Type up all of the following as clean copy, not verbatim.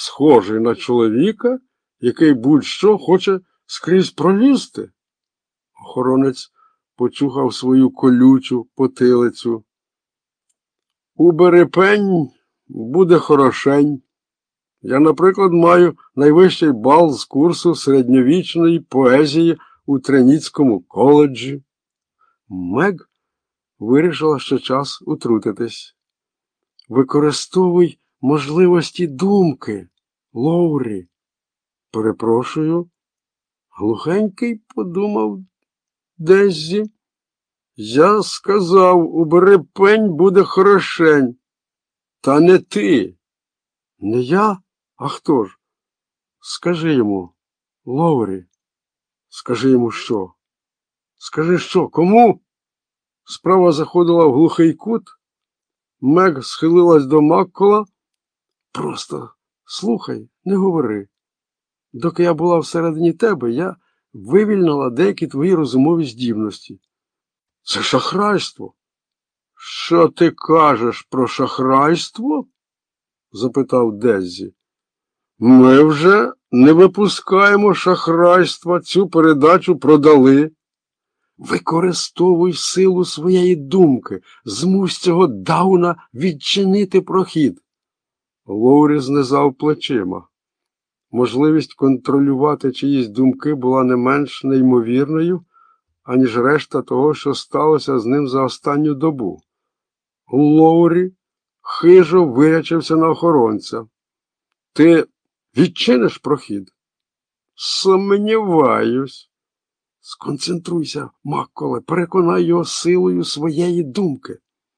схожий на чоловіка, який будь-що хоче скрізь пролізти. Охоронець почухав свою колючу потилицю. Убери пень, буде хорошень. Я, наприклад, маю найвищий бал з курсу середньовічної поезії у Треніцькому коледжі. Мег вирішила, що час утрутитись. Використовуй можливості думки, Лоурі. Перепрошую. Глухенький подумав Деззі. Я сказав, убери пень, буде хорошень. Та не ти. Не я? А хто ж? Скажи йому, Лоурі. Скажи йому що? Скажи що? Кому? Справа заходила в глухий кут. Мег схилилась до Маккола. Просто слухай, не говори. Доки я була всередині тебе, я вивільнила деякі твої розумові здібності. Це шахрайство. Що ти кажеш про шахрайство? Запитав Деззі. Ми вже не випускаємо шахрайства, цю передачу продали. Використовуй силу своєї думки, змусь цього Дауна відчинити прохід. Лоурі знизав плечима. Можливість контролювати чиїсь думки була не менш неймовірною, аніж решта того, що сталося з ним за останню добу. Лоурі хижо вирячився на охоронця. Ти відчиниш прохід? Сумніваюсь. Сконцентруйся, Макколе, переконай його силою своєї думки.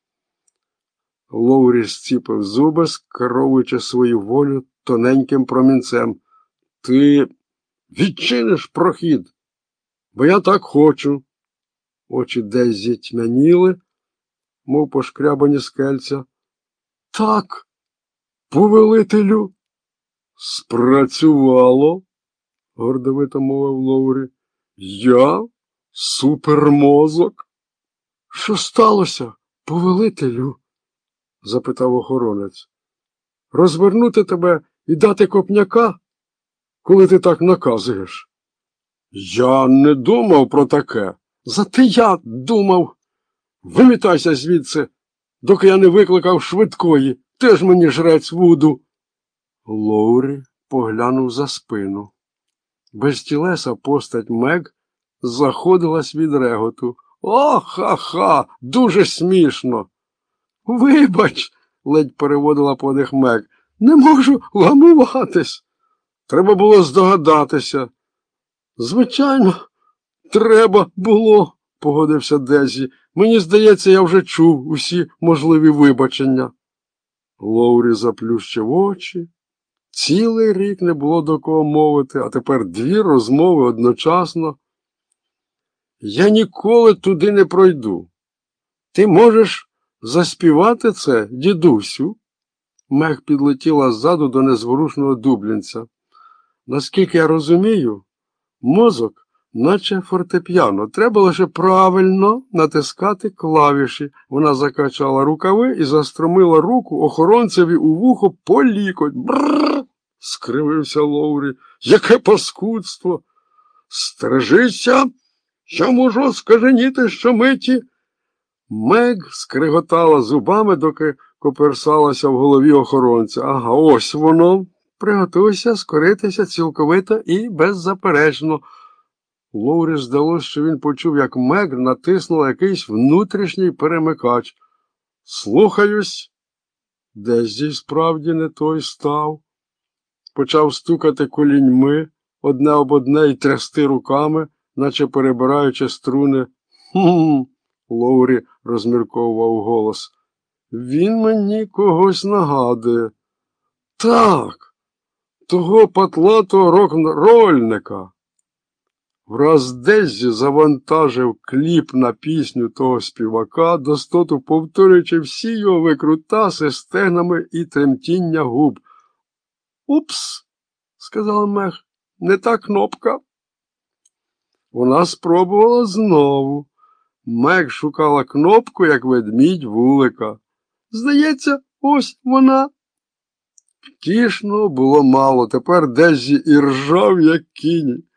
Лоурі зціпив зуби, скеровуючи свою волю тоненьким промінцем. Ти відчиниш прохід, бо я так хочу. Очі Деззі тьмяніли, мов пошкрябані скельця. Так, повелителю. Спрацювало, гордовито мовив Лоурі. Я супермозок. Що сталося, повелителю? Запитав охоронець. Розвернути тебе і дати копняка, коли ти так наказуєш? Я не думав про таке. Зате я думав. Вимітайся звідси, доки я не викликав швидкої. Ти ж мені жрець Вуду. Лоурі поглянув за спину. Безтілеса постать Мег заходилась від реготу. О, ха-ха, дуже смішно. Вибач, ледь переводила подих Мег, не можу вгамуватись. Треба було здогадатися. Звичайно, треба було, погодився Деззі. Мені здається, я вже чув усі можливі вибачення. Лоурі заплющив очі. Цілий рік не було до кого мовити, а тепер дві розмови одночасно. Я ніколи туди не пройду. Ти можеш заспівати це, дідусю? Мег підлетіла ззаду до незворушного дублінця. Наскільки я розумію, мозок, наче фортепіано. Треба лише правильно натискати клавіші. Вона закачала рукави і застромила руку охоронцеві у вухо по лікоть. Бррр! Скривився Лоурі. Яке паскудство! Стережися, що можу скаженіти щомиті. Мег скриготала зубами, доки коперсалася в голові охоронця. Ага, ось воно. Приготуйся скоритися цілковито і беззаперечно. Лоурі здалося, що він почув, як Мег натиснула якийсь внутрішній перемикач. Слухаюсь. Деззі справді не той став. Почав стукати коліньми одне об одне і трясти руками, наче перебираючи струни. Хм. Лоурі розмірковував голос. Він мені когось нагадує. Так, того патлатого рок-н-рольника. Враз Деззі завантажив кліп на пісню того співака, достоту повторюючи всі його викрутаси стегнами і тремтіння губ. Упс, сказала Мег, не та кнопка. Вона спробувала знову. Мег шукала кнопку, як ведмідь вулика. Здається, ось вона. Втішного було мало, тепер Деззі і ржав, як кінь.